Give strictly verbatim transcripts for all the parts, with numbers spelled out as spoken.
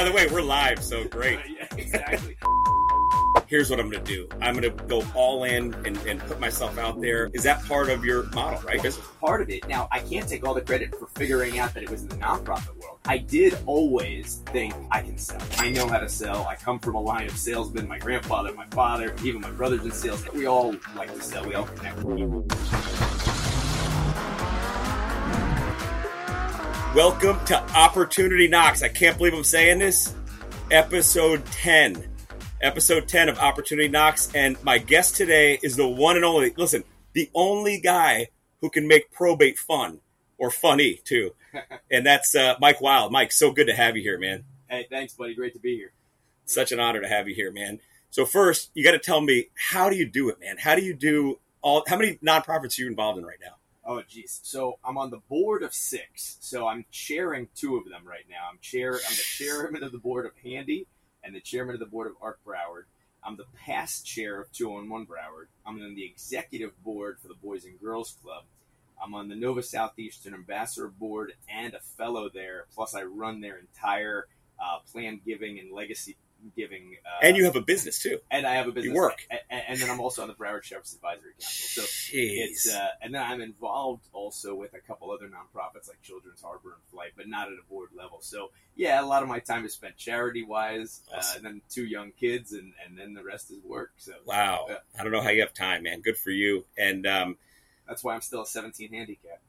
the way, we're live, so great. Yeah, exactly. Here's what I'm going to do. I'm going to go all in and, and put myself out there. Is that part of your model, right? Because part of it. Now, I can't take all the credit for figuring out that it was in the nonprofit world. I did always think I can sell. I know how to sell. I come from a line of salesmen. My grandfather, my father, even my brother's in sales. We all like to sell. We all connect with people. Welcome to Opportunity Knocks. I can't believe I'm saying this. Episode ten. Episode ten of Opportunity Knocks, and my guest today is the one and only, listen, the only guy who can make probate fun, or funny, too. And that's uh, Mike Wild. Mike, so good to have you here, man. Hey, thanks, buddy. Great to be here. Such an honor to have you here, man. So first, you got to tell me, how do you do it, man? How do you do all, how many nonprofits are you involved in right now? Oh, geez. So I'm on the board of six. So I'm chairing two of them right now. I'm chair. I'm the chairman of the board of Handy and the chairman of the board of Arc Broward. I'm the past chair of two oh one Broward. I'm on the executive board for the Boys and Girls Club. I'm on the Nova Southeastern Ambassador Board and a fellow there. Plus, I run their entire uh, planned giving and legacy giving. Uh, and you have a business, too. And I have a business. You work. And, and then I'm also on the Broward Sheriff's Advisory Council. So Jeez. it's uh, And then I'm involved also with a couple other nonprofits like Children's Harbor and Flight, but not at a board level. So, yeah, a lot of my time is spent charity-wise, awesome. uh, and then two young kids, and, and then the rest is work. So Wow. Yeah. I don't know how you have time, man. Good for you. And um, that's why I'm still a seventeen handicap.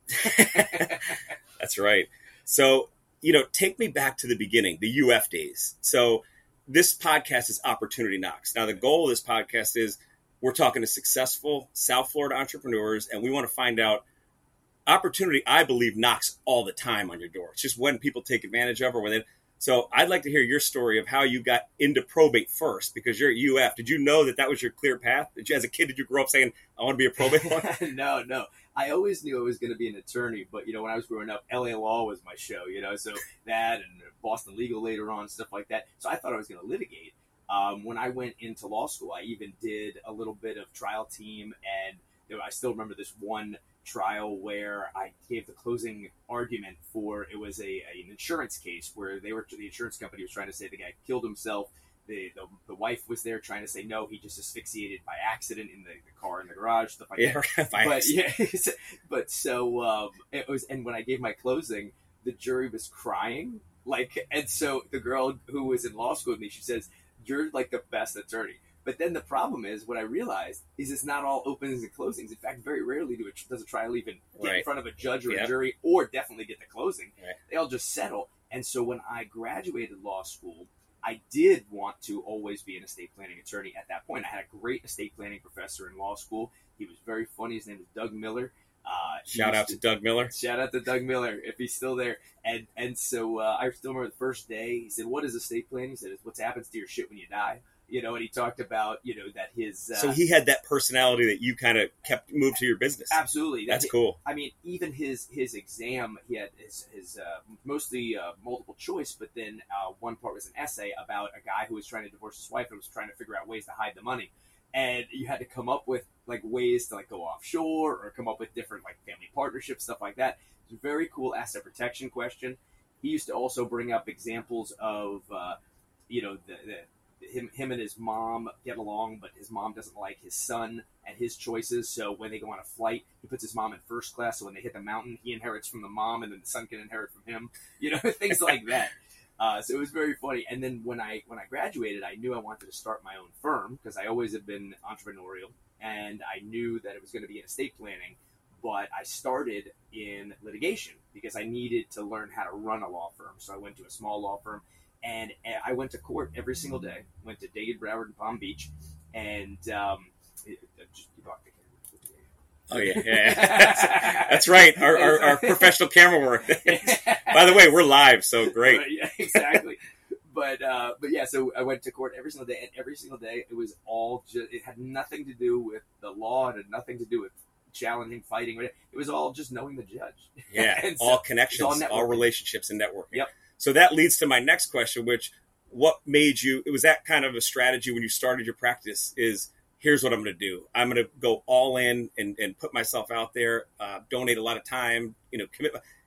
That's right. So, you know, take me back to the beginning, the U F days. So this podcast is Opportunity Knocks. Now, the goal of this podcast is we're talking to successful South Florida entrepreneurs, and we want to find out opportunity, I believe, knocks all the time on your door. It's just when people take advantage of or when they. So I'd like to hear your story of how you got into probate first, because you're at U F. Did you know that that was your clear path? Did you, as a kid, did you grow up saying, I want to be a probate lawyer? No, no. I always knew I was going to be an attorney, but, you know, when I was growing up, L A Law was my show, you know, so that and Boston Legal later on, stuff like that. So I thought I was going to litigate. Um, when I went into law school, I even did a little bit of trial team, and you know, I still remember this one trial where I gave the closing argument for, it was a, a an insurance case where they were, the insurance company was trying to say the guy killed himself. The, the the wife was there trying to say, no, he just asphyxiated by accident in the, the car in the garage, stuff like yeah, that. by But yeah, but so um, it was, and when I gave my closing, the jury was crying, like, and so the girl who was in law school with me, she says, "You're like the best attorney." But then the problem is, what I realized is it's not all openings and closings. In fact, very rarely do it does a trial even get right. in front of a judge or yep. a jury, or definitely get the closing. Right. They all just settle. And so when I graduated law school, I did want to always be an estate planning attorney at that point. I had a great estate planning professor in law school. He was very funny. His name was Doug Miller. Uh, shout out to, to Doug Miller. Shout out to Doug Miller, if he's still there. And and so uh, I still remember the first day. He said, "What is estate planning?" He said, "It's what happens to your shit when you die." You know, and he talked about, you know, that his... Uh, so he had that personality that you kind of kept moved to your business. Absolutely. That's that, cool. I mean, even his his exam, he had his, his uh, mostly uh, multiple choice, but then uh, one part was an essay about a guy who was trying to divorce his wife and was trying to figure out ways to hide the money. And you had to come up with, like, ways to, like, go offshore or come up with different, like, family partnerships, stuff like that. It's a very cool asset protection question. He used to also bring up examples of, uh, you know, the... the Him, him and his mom get along, but his mom doesn't like his son and his choices. So when they go on a flight, he puts his mom in first class. So when they hit the mountain, he inherits from the mom, and then the son can inherit from him. You know, things like that. Uh, so it was very funny. And then when I when I graduated, I knew I wanted to start my own firm because I always have been entrepreneurial, and I knew that it was going to be in estate planning. But I started in litigation because I needed to learn how to run a law firm. So I went to a small law firm. And I went to court every single day. Went to Dade, Broward, and Palm Beach, and um, it, it just you bought the camera. Oh yeah, yeah, that's, that's right. Our, our, our professional camera work. By the way, we're live, so great. But, yeah, exactly. But uh, but yeah, so I went to court every single day, and every single day it was all just. It had nothing to do with the law. It had nothing to do with challenging, fighting. It was all just knowing the judge. Yeah, so all connections, all, all relationships, and networking. Yep. So that leads to my next question, which what made you, it was that kind of a strategy when you started your practice is, here's what I'm going to do. I'm going to go all in and, and put myself out there, uh, donate a lot of time, you know, commit.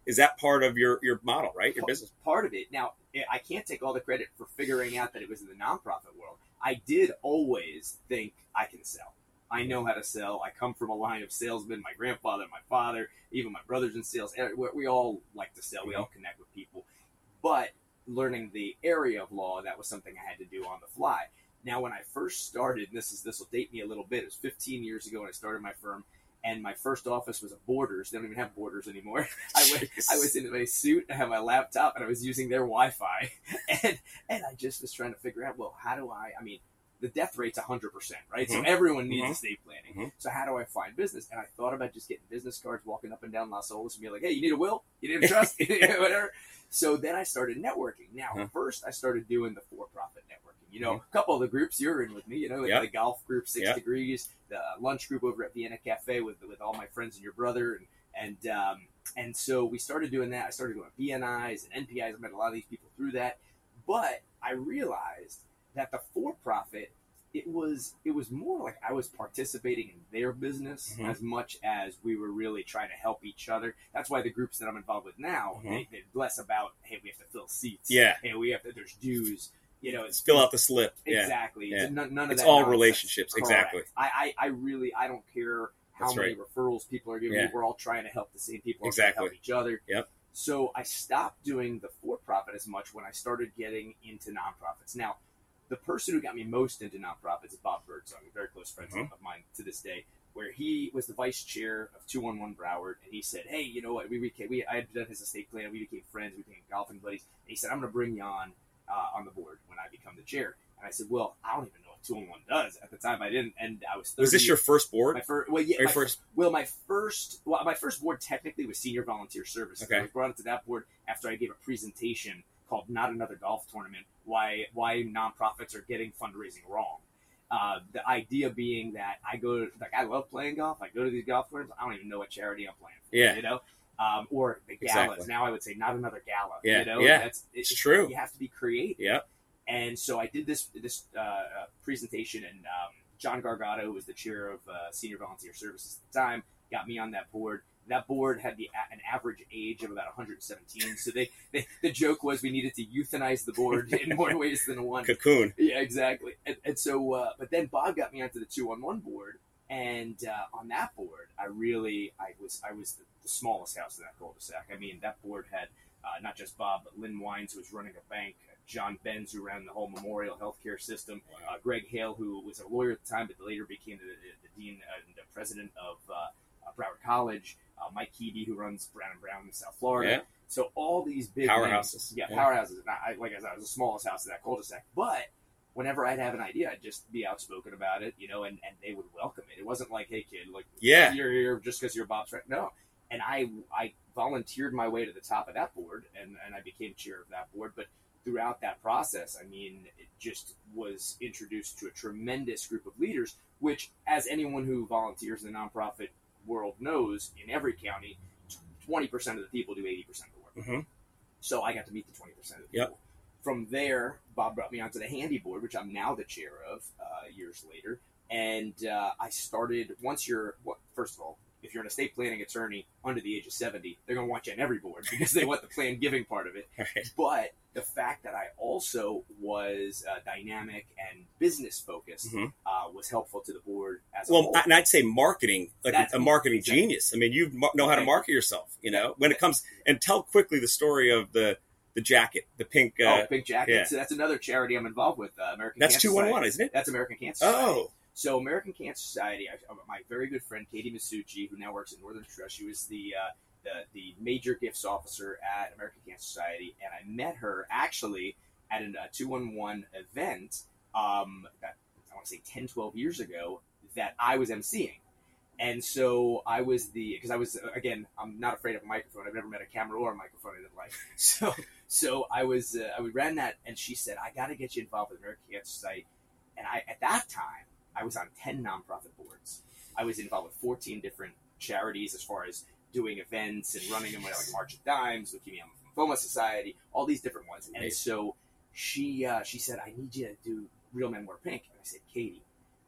is that part of your, your model, right? Your P- business. Part of it. Now, I can't take all the credit for figuring out that it was in the nonprofit world. I did always think I can sell. I know how to sell. I come from a line of salesmen. My grandfather, my father, even my brothers in sales. We all like to sell. We all connect with people. But learning the area of law, that was something I had to do on the fly. Now, when I first started, and this is this will date me a little bit. It was fifteen years ago when I started my firm, and my first office was at Borders. They don't even have Borders anymore. I went, I was in my suit, I had my laptop, and I was using their Wi-Fi, and and I just was trying to figure out, well, how do I? I mean, the death rate's one hundred percent, right? Mm-hmm. So everyone needs mm-hmm. estate planning. Mm-hmm. So how do I find business? And I thought about just getting business cards, walking up and down Las Olas, and be like, hey, you need a will? You need a trust? Whatever. So then I started networking. Now, uh-huh. first I started doing the for-profit networking. You know, mm-hmm. a couple of the groups you're in with me, you know, like yep. the golf group, Six yep. Degrees, the lunch group over at Vienna Cafe with with all my friends and your brother. And and um, and so we started doing that. I started doing B N Is and N P Is. I met a lot of these people through that. But I realized that the for-profit, it was it was more like I was participating in their business mm-hmm. as much as we were really trying to help each other. That's why the groups that I'm involved with now, mm-hmm. they, they're less about, hey, we have to fill seats. Yeah. Hey, we have to, there's dues. You know, it's fill out the slip. Exactly. Yeah. It's none, none of it's that all nonsense. Relationships. Correct. Exactly. I, I, I really, I don't care how That's many right. referrals people are giving yeah. me. We're all trying to help the same people. Exactly. Help each other. Yep. So I stopped doing the for-profit as much when I started getting into nonprofits. Now, the person who got me most into nonprofits is Bob Birdsong, a very close friend mm-hmm. of mine to this day, where he was the vice chair of two one one Broward, and he said, hey, you know what, we became, we, I had done his estate plan, we became friends, we became golfing buddies, and he said, I'm going to bring you on uh, on the board when I become the chair. And I said, well, I don't even know what two one one does. At the time, I didn't, and I was thirty. Was this your first board? My first, well, yeah, my my, first? Well, my first, well, my first board technically was Senior Volunteer Services. Okay. I was brought into that board after I gave a presentation called Not Another Golf Tournament, why why nonprofits are getting fundraising wrong. Uh, the idea being that I go, like, I love playing golf. I go to these golf tournaments. I don't even know what charity I'm playing for, yeah. you know? Um, or the galas. Exactly. Now I would say not another gala. Yeah. You know? Yeah. That's, it, it's true. You have to be creative. Yeah. And so I did this this uh, uh, presentation, and um, John Gargado, who was the chair of uh, Senior Volunteer Services at the time, got me on that board. That board had the an average age of about one hundred seventeen. So they, they the joke was we needed to euthanize the board in more ways than one. Cocoon. Yeah, exactly. And, and so, uh, but then Bob got me onto the two one one board, and uh, on that board, I really I was I was the, the smallest house in that cul-de-sac. I mean, that board had uh, not just Bob, but Lynn Wines, who was running a bank, John Benz, who ran the whole Memorial Healthcare system, wow. uh, Greg Hale, who was a lawyer at the time, but later became the, the, the dean and the president of uh, Broward College. Uh, Mike Keeby, who runs Brown and Brown in South Florida. Yeah. So all these big powerhouses. Names, yeah, yeah, powerhouses. And I, like I said, I was the smallest house in that cul-de-sac. But whenever I'd have an idea, I'd just be outspoken about it, you know, and, and they would welcome it. It wasn't like, hey, kid, like, yeah. you're here just because you're Bob's friend. No. And I I volunteered my way to the top of that board, and, and I became chair of that board. But throughout that process, I mean, it just was introduced to a tremendous group of leaders, which, as anyone who volunteers in the nonprofit world knows, in every county, twenty percent of the people do eighty percent of the work. Mm-hmm. So I got to meet the twenty percent of the people. Yep. From there, Bob brought me onto the Handy board, which I'm now the chair of uh, years later. And uh, I started, once you're, well, first of all, if you're an estate planning attorney under the age of seventy, they're going to want you on every board because they want the plan giving part of it. Right. But the fact that I also was uh, dynamic and business focused mm-hmm. uh, was helpful to the board as well, a whole. And I'd say marketing, like That's a marketing exactly. genius. I mean, you know how to market yourself, you know, when it comes, and tell quickly the story of the, the jacket, the pink. Uh, oh, pink jacket. Yeah. So that's another charity I'm involved with, uh, American That's Cancer two one one, Society. isn't it? That's American Cancer Society. Oh. So American Cancer Society, I, my very good friend Katie Masucci, who now works at Northern Trust, she was the, uh, the the major gifts officer at American Cancer Society, and I met her actually at a two one one event um, that I want to say ten, twelve years ago that I was emceeing. And so I was the, because I was, again, I'm not afraid of a microphone. I've never met a camera or a microphone in my life. So so I was, uh, I ran that, and she said, I got to get you involved with American Cancer Society. And I, at that time, I was on ten nonprofit boards. I was involved with fourteen different charities as far as doing events and running them, like March of Dimes, Leukemia Lymphoma Society, all these different ones. And so she uh, she said, I need you to do Real Men Wear Pink. And I said, Katie,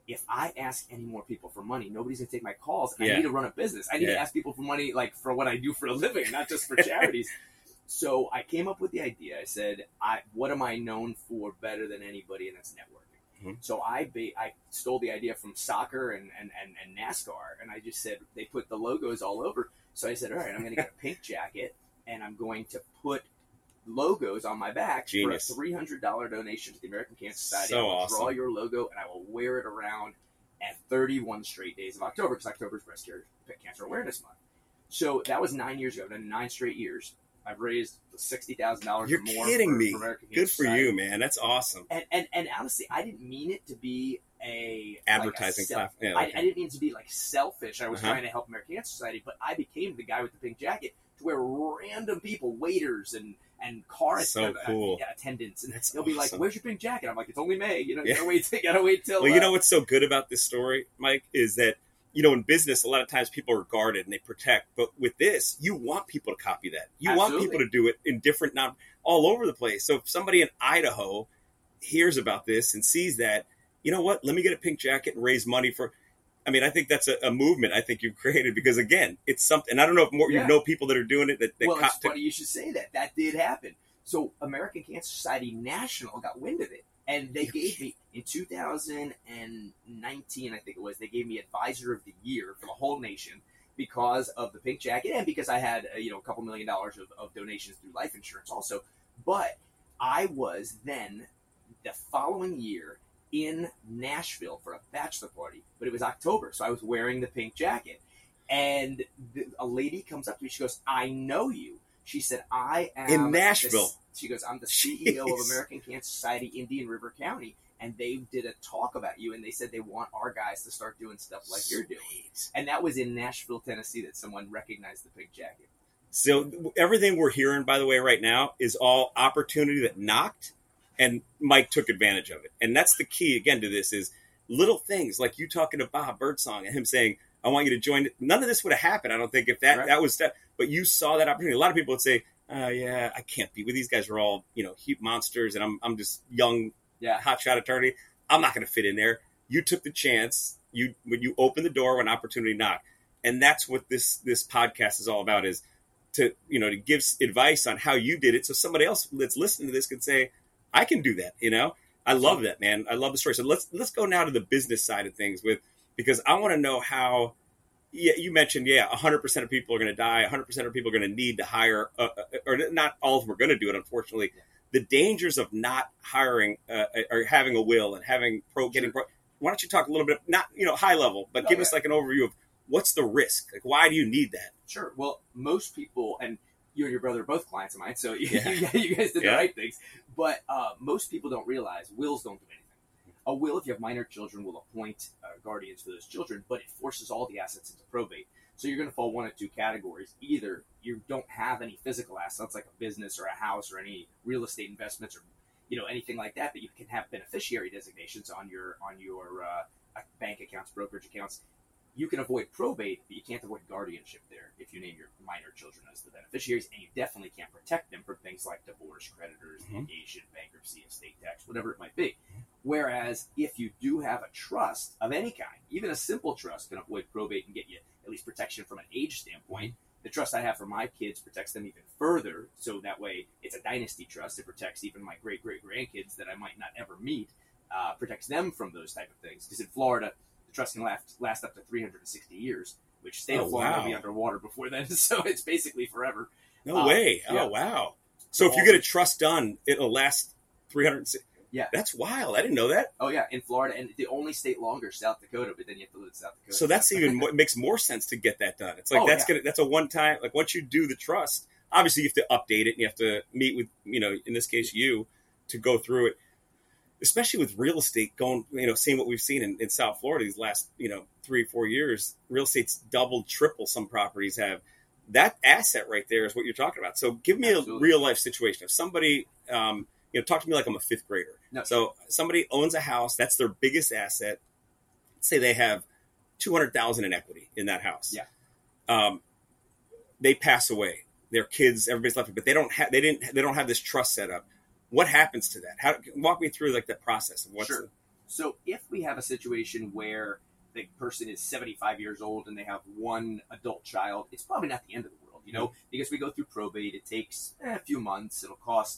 if I ask any more people for money, nobody's going to take my calls. And Yeah. I need to run a business. I need Yeah. to ask people for money, like for what I do for a living, not just for charities. So I came up with the idea. I said, I, what am I known for better than anybody? And that's networking. Mm-hmm. So I ba- I stole the idea from soccer and, and, and, and NASCAR. And I just said, they put the logos all over. So I said, all right, I'm going to get a pink jacket and I'm going to put logos on my back. Genius. For a three hundred dollars donation to the American Cancer Society. So I will awesome. draw your logo and I will wear it around at thirty-one straight days of October, because October is Breast Cancer Awareness Month. So that was nine years ago. Then nine straight years, I've raised sixty thousand dollars or more. You're kidding for, me. for American Good Cancer for Society. you, man. That's awesome. And, and and honestly, I didn't mean it to be a Advertising like a platform. Yeah, I, okay. I didn't mean to be like selfish. I was Uh-huh. trying to help American Cancer Society, but I became the guy with the pink jacket to where random people, waiters and and car So att- cool. uh, attendants, and That's they'll be like, awesome. "Where's your pink jacket?" I'm like, "It's only May. You know, you Yeah. gotta wait. You gotta wait till." Well, you uh, know what's so good about this story, Mike, is that, you know, in business, a lot of times people are guarded and they protect. But with this, you want people to copy that. You want Absolutely. people to do it in different, not all over the place. So if somebody in Idaho hears about this and sees that, you know what, let me get a pink jacket and raise money for. I mean, I think that's a, a movement I think you've created, because, again, it's something. And I don't know if more Yeah. you know people that are doing it. That, that well, it's co- funny you should say that. That did happen. So American Cancer Society National got wind of it, and they gave me in two thousand nineteen, I think it was. They gave me Advisor of the Year for the whole nation because of the pink jacket, and because I had uh, you know a couple million dollars of, of donations through life insurance also. But I was then the following year in Nashville for a bachelor party, but it was October, so I was wearing the pink jacket, and the, a lady comes up to me. She goes, "I know you." She said, I am... In Nashville. The, she goes, I'm the C E O of Jeez. American Cancer Society, Indian River County, and they did a talk about you, and they said they want our guys to start doing stuff like you're doing. And that was in Nashville, Tennessee, that someone recognized the pink jacket. So everything we're hearing, by the way, right now is all opportunity that knocked, and Mike took advantage of it. And that's the key, again, to this is little things like you talking to Bob Birdsong and him saying, I want you to join. None of this would have happened, I don't think, if that, Right. that was that. But you saw that opportunity. A lot of people would say, oh, yeah, I can't be with these guys are all, you know, huge monsters, and I'm I'm just young, Yeah. hotshot attorney. I'm not going to fit in there. You took the chance. You when you opened the door when opportunity knocked. And that's what this this podcast is all about, is to, you know, to give advice on how you did it, so somebody else that's listening to this could say, I can do that, you know? I love that, man. I love the story. So let's let's go now to the business side of things, with because I want to know how. Yeah, you mentioned, yeah, one hundred percent of people are going to die. one hundred percent of people are going to need to hire, uh, or not all of them are going to do it, unfortunately. The dangers of not hiring uh, or having a will and having pro getting pro. Why don't you talk a little bit, not, you know, high level, but Oh, give yeah. us like an overview of what's the risk? Like, why do you need that? Sure. Well, most people, and you and your brother are both clients of mine, so you, Yeah. you guys did Yeah. the right things. But uh, most people don't realize wills don't do anything. A will, if you have minor children, will appoint uh, guardians for those children, but it forces all the assets into probate. So you're going to fall one of two categories. Either you don't have any physical assets, like a business or a house or any real estate investments or you know anything like that, that you can have beneficiary designations on your on your uh, bank accounts, brokerage accounts. You can avoid probate, but you can't avoid guardianship there if you name your minor children as the beneficiaries, and you definitely can't protect them from things like divorce, creditors, Mhm. litigation, bankruptcy, estate tax, whatever it might be. Whereas if you do have a trust of any kind, even a simple trust can avoid probate and get you at least protection from an age standpoint. The trust I have for my kids protects them even further, so that way it's a dynasty trust. It protects even my great-great-grandkids that I might not ever meet, uh, protects them from those type of things. Because in Florida, the trust can last, last up to three hundred sixty years, which state Oh, of Florida wow. will be underwater before then, so it's basically forever. No Uh, way. yeah. Oh, wow. So if you get a trust done, it'll last three hundred sixty. Yeah. That's wild. I didn't know that. Oh, yeah, in Florida, and the only state longer is South Dakota, but then you have to live in South Dakota. So that's even more, it makes more sense to get that done. It's like Oh, that's yeah. gonna that's a one time, like once you do the trust, obviously you have to update it and you have to meet with, you know, in this case you, to go through it. Especially with real estate going, you know, seeing what we've seen in, in South Florida these last, you know, three, four years, real estate's doubled, triple some properties have. That asset right there is what you're talking about. So give me Absolutely. a real life situation. If somebody, um, you know, talk to me like I'm a fifth grader. No. So somebody owns a house, that's their biggest asset. Let's say they have two hundred thousand dollars in equity in that house. Yeah. Um, they pass away. Their kids, everybody's left, but they don't have, they didn't, they don't have this trust set up. What happens to that? How, walk me through like that process of what's Sure. the, So if we have a situation where the person is seventy-five years old and they have one adult child, it's probably not the end of the world, you know, mm-hmm. because we go through probate. It takes eh, a few months. It'll cost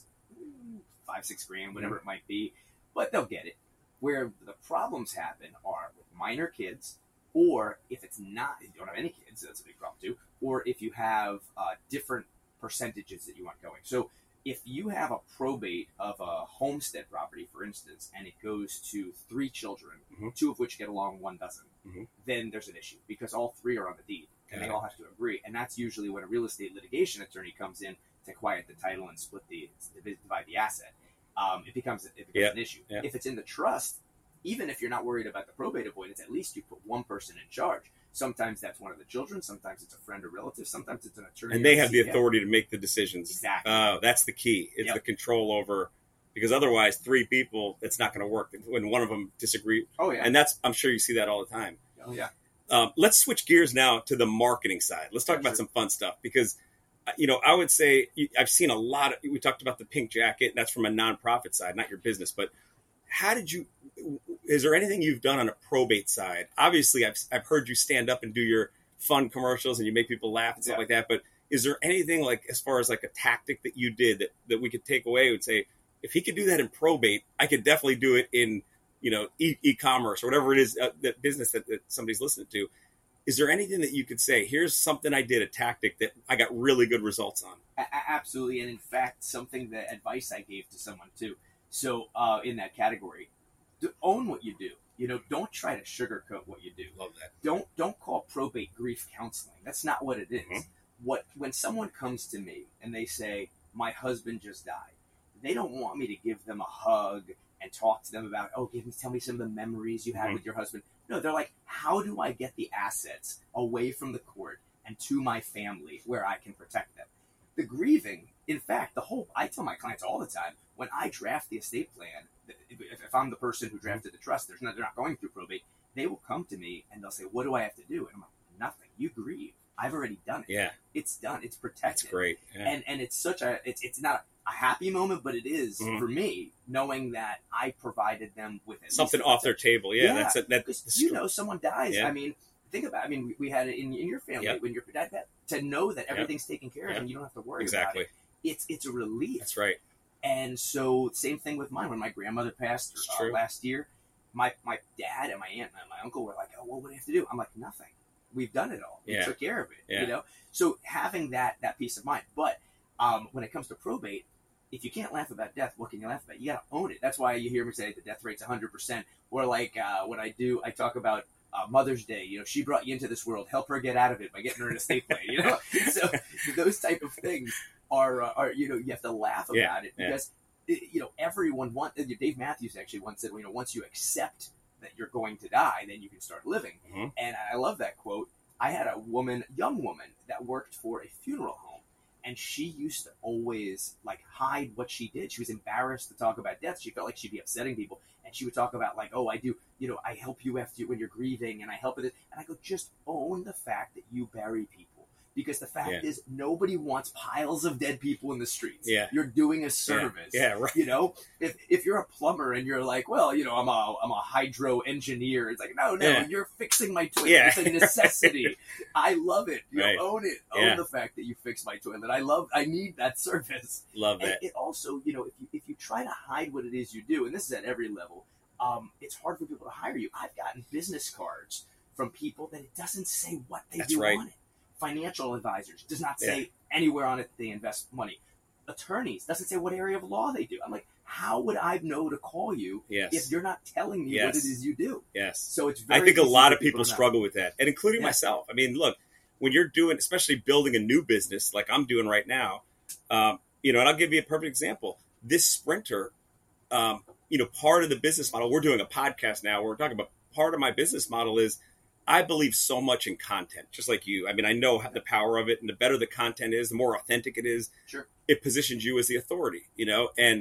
five, six grand, whatever mm-hmm. it might be, but they'll get it. Where the problems happen are with minor kids, or if it's not, if you don't have any kids, that's a big problem too, or if you have uh, different percentages that you want going. So if you have a probate of a homestead property, for instance, and it goes to three children, mm-hmm. two of which get along, one doesn't, mm-hmm. then there's an issue because all three are on the deed and yeah. they all have to agree. And that's usually when a real estate litigation attorney comes in to quiet the title and split the, divide the asset. Um, it becomes, it becomes yeah. an issue. Yeah. If it's in the trust, even if you're not worried about the probate avoidance, at least you put one person in charge. Sometimes that's one of the children. Sometimes it's a friend or relative. Sometimes it's an attorney. And they have the authority to make the decisions. Exactly. Uh, that's the key. It's yep. the control over, because otherwise three people, it's not going to work when one of them disagrees. Oh, yeah. And that's, I'm sure you see that all the time. Oh, yeah. Um, let's switch gears now to the marketing side. Let's talk yeah, about sure. some fun stuff because, you know, I would say I've seen a lot of, we talked about the pink jacket. That's from a nonprofit side, not your business, but how did you, is there anything you've done on a probate side? Obviously, I've I've heard you stand up and do your fun commercials and you make people laugh and stuff yeah. like that. But is there anything like as far as like a tactic that you did that, that we could take away and say, if he could do that in probate, I could definitely do it in, you know, e- e-commerce or whatever it is, uh, that business that, that somebody's listening to. Is there anything that you could say, here's something I did, a tactic that I got really good results on? A- absolutely. And in fact, something that advice I gave to someone too. So uh, in that category, own what you do. You know, don't try to sugarcoat what you do. Love that. Don't don't call probate grief counseling. That's not what it is. Mm-hmm. What when someone comes to me and they say, my husband just died, they don't want me to give them a hug and talk to them about, oh, give me, tell me some of the memories you had mm-hmm. with your husband. No, they're like, how do I get the assets away from the court and to my family where I can protect them? The grieving, in fact, the whole, I tell my clients all the time, when I draft the estate plan, if, if I'm the person who drafted the trust, there's no, they're not going through probate, they will come to me and they'll say, what do I have to do? And I'm like, nothing. You grieve. I've already done it. Yeah. It's done. It's protected. That's great. Yeah. And and it's such a, it's it's not a happy moment, but it is mm-hmm. for me, knowing that I provided them with at something off their table. Yeah. yeah. That's it. That's you know, someone dies. Yeah. I mean, think about it. I mean, we, we had it in, in your family yep. when your dad died, to know that everything's yep. taken care of yep. and you don't have to worry exactly. about it. It's, it's a relief. That's right. And so same thing with mine. When my grandmother passed uh, last year, my, my dad and my aunt and my uncle were like, oh, well, what do you have to do? I'm like, nothing. We've done it all. We yeah. took care of it, yeah. you know? So having that, that peace of mind. But um, when it comes to probate, if you can't laugh about death, what can you laugh about? You got to own it. That's why you hear me say the death rate's one hundred percent. Or like uh, when I do, I talk about uh, Mother's Day. You know, she brought you into this world. Help her get out of it by getting her an estate plan, you know? So those type of things are, uh, are you know, you have to laugh about yeah. it because, yeah. you know, everyone wants, Dave Matthews actually once said, well, you know, once you accept that you're going to die, then you can start living. Mm-hmm. And I love that quote. I had a woman, young woman, that worked for a funeral home, and she used to always like hide what she did. She was embarrassed to talk about death. She felt like she'd be upsetting people, and she would talk about like, "Oh, I do, you know, I help you after when you're grieving, and I help with it." And I go, "Just own the fact that you bury people." Because the fact yeah. is, nobody wants piles of dead people in the streets. Yeah. You're doing a service. Yeah, yeah right. You know, if if you're a plumber and you're like, well, you know, I'm a I'm a hydro engineer. It's like, no, no, yeah. you're fixing my toilet. Yeah. It's a necessity. I love it. You right. know, own it. Own yeah. the fact that you fix my toilet. I love. I need that service. Love that. And it also, you know, if you if you try to hide what it is you do, and this is at every level, um, it's hard for people to hire you. I've gotten business cards from people that it doesn't say what they That's do right. on it. Financial advisors does not say yeah. anywhere on it that they invest money. Attorneys doesn't say what area of law they do. I'm like, how would I know to call you yes. if you're not telling me yes. what it is you do? Yes. So it's very I think a lot of people, people struggle with that, and including yeah. myself. I mean, look, when you're doing, especially building a new business like I'm doing right now, um, you know, and I'll give you a perfect example. This Sprinter, um, you know, part of the business model, we're doing a podcast now. We're talking about part of my business model is I believe so much in content, just like you. I mean, I know the power of it, and the better the content is, the more authentic it is. Sure. It positions you as the authority, you know. And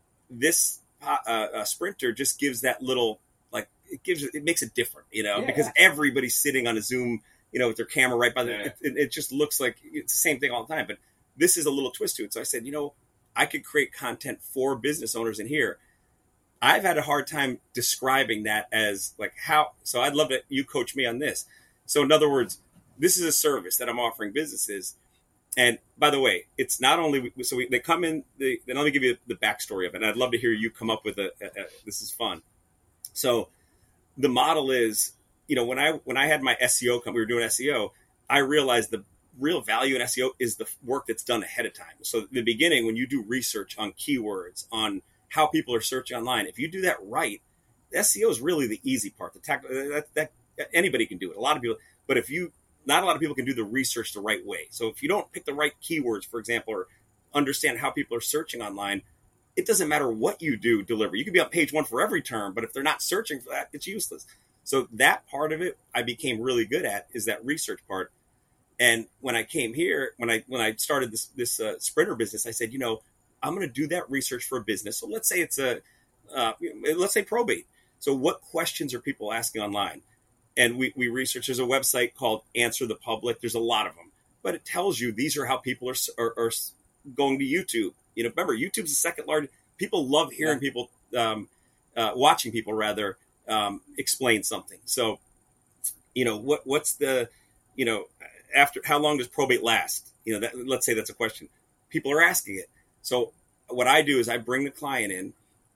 this uh, uh, Sprinter just gives that little, like, it gives it makes it different, you know, yeah. because everybody's sitting on a Zoom, you know, with their camera right by the. Yeah. It, it, it just looks like it's the same thing all the time, but this is a little twist to it. So I said, you know, I could create content for business owners in here. I've had a hard time describing that as like how. So I'd love that you coach me on this. So in other words, this is a service that I'm offering businesses. And by the way, it's not only so we, they come in. They, and let me give you the backstory of it. And I'd love to hear you come up with a, a, a. This is fun. So the model is, you know, when I when I had my S E O company, we were doing S E O. I realized the real value in S E O is the work that's done ahead of time. So in the beginning, when you do research on keywords, on how people are searching online, if you do that right, S E O is really the easy part. The tech, that, that anybody can do it. A lot of people, but if you, not a lot of people can do the research the right way. So if you don't pick the right keywords, for example, or understand how people are searching online, it doesn't matter what you do deliver. You could be on page one for every term, but if they're not searching for that, it's useless. So that part of it, I became really good at, is that research part. And when I came here, when I when I started this this uh, Sprinter business, I said, you know, I'm going to do that research for a business. So let's say it's a, uh, let's say probate. So what questions are people asking online? And we, we research, there's a website called Answer the Public. There's a lot of them, but it tells you these are how people are, are, are going to YouTube. You know, remember, YouTube's the second largest. People love hearing yeah. people, um, uh, watching people rather um, explain something. So, you know, what what's the, you know, after how long does probate last? You know, that, let's say that's a question. People are asking it. So what I do is I bring the client in.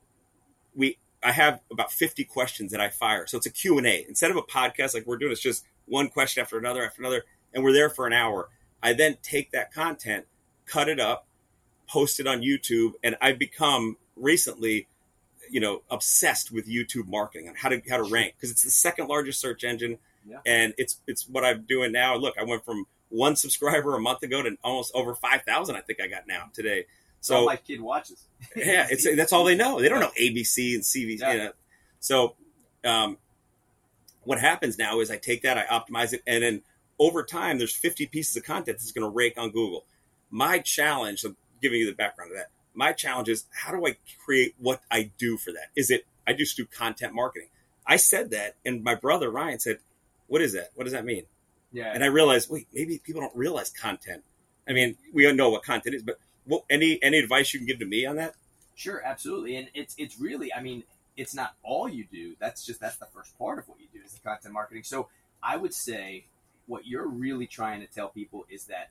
We I have about fifty questions that I fire. So it's a Q and A. Instead of a podcast like we're doing, it's just one question after another after another, and we're there for an hour. I then take that content, cut it up, post it on YouTube, and I've become recently, you know, obsessed with YouTube marketing and how to how to rank, because it's the second largest search engine. Yeah. And it's it's what I'm doing now. Look, I went from one subscriber a month ago to almost over five thousand. I think I got now today. So all my kid watches. Yeah, it's that's all they know. They don't know A B C and C B C. Yeah. You know? So um, what happens now is I take that, I optimize it, and then over time, there's fifty pieces of content that's going to rank on Google. My challenge, so giving you the background of that, my challenge is how do I create what I do for that? Is it I just do content marketing? I said that, and my brother Ryan said, what is that? What does that mean? Yeah. And I realized, wait, maybe people don't realize content. I mean, we all know what content is, but what, any any advice you can give to me on that? Sure, absolutely. And it's it's really, I mean, it's not all you do. That's just that's the first part of what you do is the content marketing. So I would say what you're really trying to tell people is that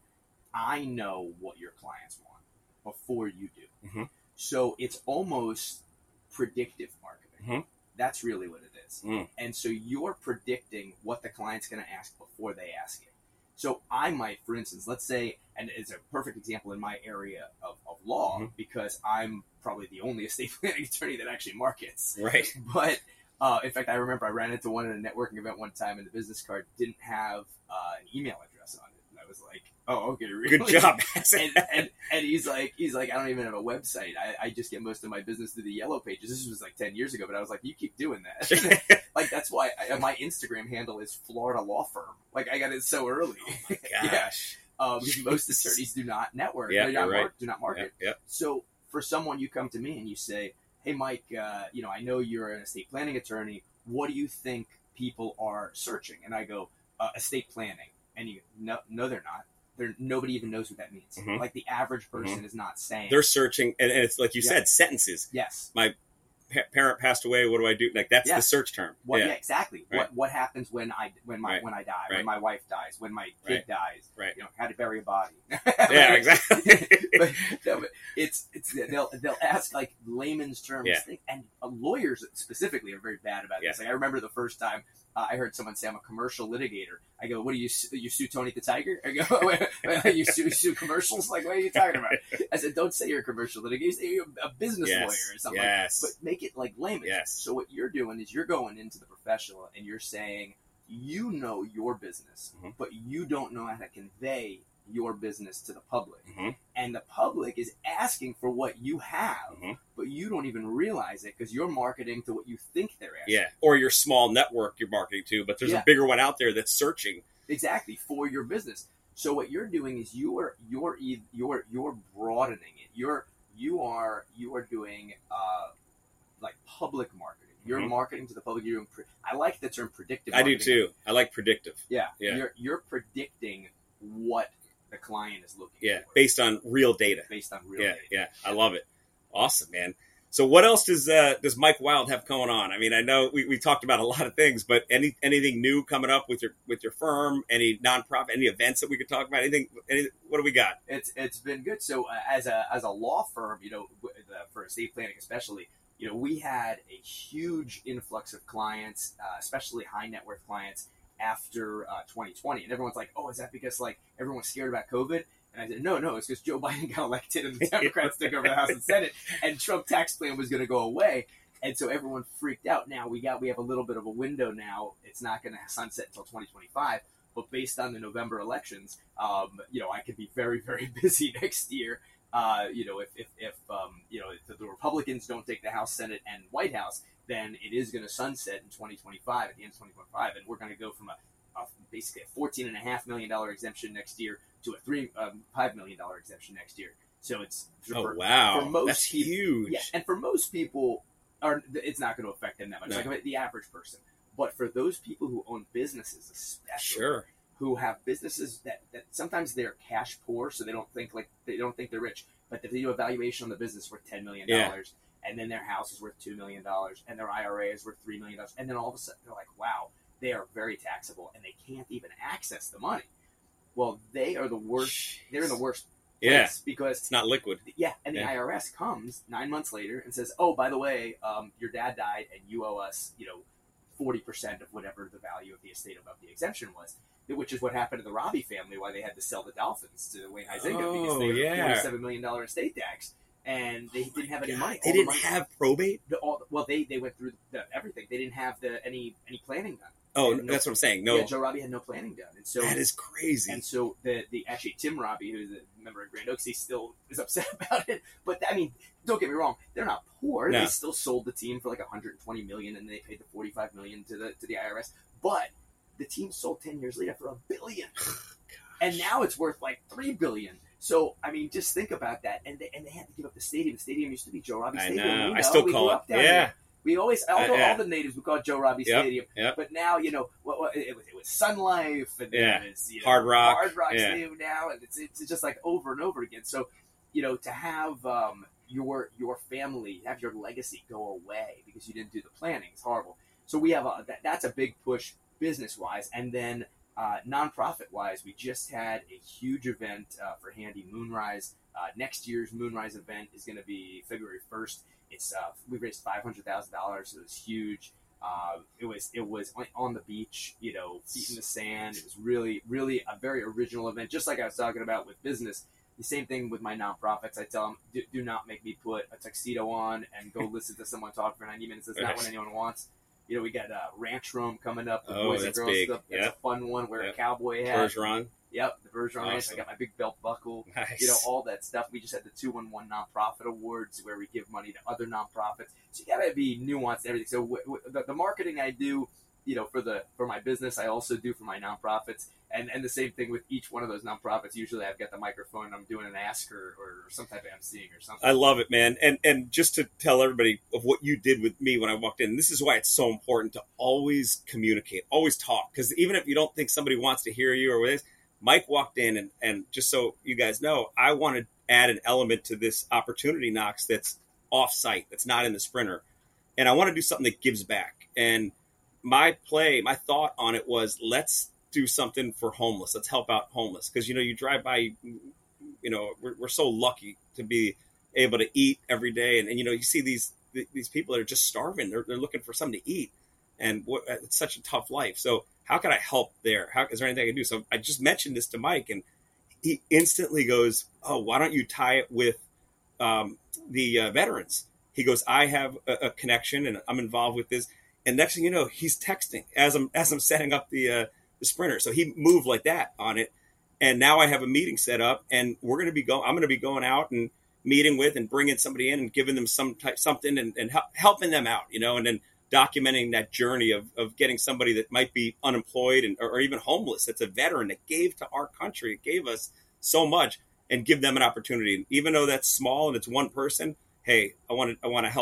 I know what your clients want before you do. Mm-hmm. So it's almost predictive marketing. Mm-hmm. That's really what it is. Mm. And so you're predicting what the client's going to ask before they ask it. So I might, for instance, let's say, and it's a perfect example in my area of, of law, mm-hmm. because I'm probably the only estate planning attorney that actually markets. Right. But uh, in fact, I remember I ran into one at a networking event one time, and the business card didn't have uh, an email address on it. And I was like, oh, okay, really? Good job. and, and, and he's like, he's like, I don't even have a website. I, I just get most of my business through the Yellow Pages. This was like ten years ago, but I was like, you keep doing that. Like, that's why I, my Instagram handle is Florida Law Firm. Like, I got it so early. Oh my gosh. Yeah. Um, because most attorneys do not network. Yeah, do you're not right. mark, do not market. Yeah, yeah. So for someone, you come to me and you say, hey, Mike, uh, you know, I know you're an estate planning attorney. What do you think people are searching? And I go, uh, estate planning. And you no, no, they're not. They're, nobody even knows what that means. Mm-hmm. Like the average person mm-hmm. is not saying. They're searching, and, and it's like you yeah. said, sentences. Yes. My pa- parent passed away. What do I do? Like that's yes. the search term. What, yeah. yeah, exactly. Right. What what happens when I when my right. when I die? Right. When my wife dies? When my kid right. dies? Right. You know, how to bury a body? Yeah, exactly. but, no, but it's it's they'll they'll ask like layman's terms, yeah. thing, and uh, lawyers specifically are very bad about yeah. this. Like I remember the first time uh, I heard someone say I'm a commercial litigator. I go, what do you you sue Tony the Tiger? I go, you sue, sue commercials? Like what are you talking about? I said, don't say you're a commercial litigator. Say you're a business yes. lawyer or something. Yes. Like that. But make it like layman. Yes. So what you're doing is you're going into the professional and you're saying you know your business, mm-hmm. but you don't know how to convey your business to the public. Mm-hmm. And the public is asking for what you have, mm-hmm. but you don't even realize it because you're marketing to what you think they're asking. Yeah, or your small network you're marketing to, but there's yeah. a bigger one out there that's searching. Exactly, for your business. So what you're doing is you're you're you're you're broadening it. You're you are you are doing uh, like public marketing. You're mm-hmm. marketing to the public. You're doing pre- I like the term predictive. I marketing. do too. I like predictive. Yeah, yeah. You're you're predicting what the client is looking yeah. for. Based on real data. Based on real yeah, data. Yeah, I love it. Awesome, man. So what else does uh, does Mike Wild have going on? I mean, I know we, we talked about a lot of things, but any anything new coming up with your with your firm? Any nonprofit? Any events that we could talk about? Anything? Any, what do we got? It's it's been good. So uh, as a as a law firm, you know, uh, for estate planning especially, you know, we had a huge influx of clients, uh, especially high net worth clients after uh, twenty twenty, and everyone's like, "Oh, is that because like everyone's scared about COVID?" And I said, no, no, it's because Joe Biden got elected and the Democrats took over the House and Senate, and Trump tax plan was going to go away. And so everyone freaked out. Now we got we have a little bit of a window now. It's not going to sunset until twenty twenty-five. But based on the November elections, um, you know, I could be very, very busy next year. Uh, you know, if, if, if um, you know, if the Republicans don't take the House, Senate, and White House, then it is going to sunset in twenty twenty-five, at the end of twenty twenty-five. And we're going to go from a, a basically a fourteen point five million dollars exemption next year to a three um, five million dollar exemption next year. So it's for, oh wow, for most that's people, huge. Yeah, and for most people, are it's not going to affect them that much. No. Like the average person, but for those people who own businesses, especially, sure, who have businesses that, that sometimes they're cash poor, so they don't think like they don't think they're rich, but if they do a valuation on the business worth ten million dollars, yeah. and then their house is worth two million dollars, and their I R A is worth three million dollars, and then all of a sudden they're like, wow, they are very taxable, and they can't even access the money. Well, they are the worst. Jeez. They're in the worst place yeah, because it's not liquid. Yeah, and the yeah. I R S comes nine months later and says, "Oh, by the way, um, your dad died, and you owe us, you know, forty percent of whatever the value of the estate of the exemption was." Which is what happened to the Robbie family, why they had to sell the Dolphins to Wayne Huizenga oh, because they had yeah. forty-seven million dollar estate tax, and they oh didn't have any God. money. They all didn't the money, have probate. The, all, well, they they went through the, everything. They didn't have the any any planning done. Oh, no, that's what I'm saying. No, yeah, Joe Robbie had no planning done, and so that is crazy. And so the the actually Tim Robbie, who's a member of Grand Oaks, he still is upset about it. But I mean, don't get me wrong, they're not poor. No. They still sold the team for like one hundred twenty million dollars, and they paid the forty-five million dollars to the to the I R S. But the team sold ten years later for a billion, and now it's worth like three billion. So I mean, just think about that. And they, and they had to give up the stadium. The stadium used to be Joe Robbie I Stadium. know. You know. I still we call it. Yeah. There. We always, all, uh, yeah. all the natives, we call it Joe Robbie yep, Stadium. Yep. But now, you know, what, what, it, was, it was Sun Life, and yeah. then it's, you know, Hard Rock, Hard Rock yeah. Stadium now, and it's, it's just like over and over again. So, you know, to have um, your your family, have your legacy go away because you didn't do the planning, it's horrible. So we have a, that, that's a big push business-wise. And then uh, nonprofit-wise, we just had a huge event uh, for Handy Moonrise. Uh, next year's Moonrise event is going to be February first. It's uh, we raised five hundred thousand dollars. So it was huge. Uh, it was it was on the beach, you know, feet in the sand. It was really really a very original event. Just like I was talking about with business, the same thing with my nonprofits. I tell them, do, do not make me put a tuxedo on and go listen to someone talk for ninety minutes. That's not what anyone wants. You know, we got uh, Ranch Room coming up. The oh, Boys that's and Girls big. Stuff. That's yep. a fun one. Wear yep. a cowboy hat. Bergeron. Yep, the Bergeron awesome. Ranch. I got my big belt buckle. Nice. You know, all that stuff. We just had the two one one Nonprofit Awards where we give money to other nonprofits. So you got to be nuanced and everything. So w- w- the, the marketing I do, you know, for the for my business, I also do for my nonprofits. And and the same thing with each one of those nonprofits. Usually I've got the microphone and I'm doing an ask or, or some type of emceeing or something. I love it, man. And and just to tell everybody of what you did with me when I walked in, this is why it's so important to always communicate, always talk. Because even if you don't think somebody wants to hear you or this, Mike walked in and, and just so you guys know, I want to add an element to this opportunity, Knox, that's off-site, that's not in the Sprinter. And I want to do something that gives back. And my play, my thought on it was, let's do something for homeless. Let's help out homeless. Because, you know, you drive by, you know, we're, we're so lucky to be able to eat every day. And, and you know, you see these these people that are just starving. They're, they're looking for something to eat. And what, it's such a tough life. So how can I help there? How is there anything I can do? So I just mentioned this to Mike, and he instantly goes, "Oh, why don't you tie it with um, the uh, veterans?" He goes, "I have a, a connection, and I'm involved with this." And next thing you know, he's texting as I'm as I'm setting up the uh, the Sprinter. So he moved like that on it, and now I have a meeting set up, and we're going to be going. I'm going to be going out and meeting with and bringing somebody in and giving them some type something and, and help, helping them out, you know, and then documenting that journey of, of getting somebody that might be unemployed and or even homeless. That's a veteran that gave to our country. It gave us so much, and give them an opportunity. And even though that's small and it's one person, hey, I want to I want to help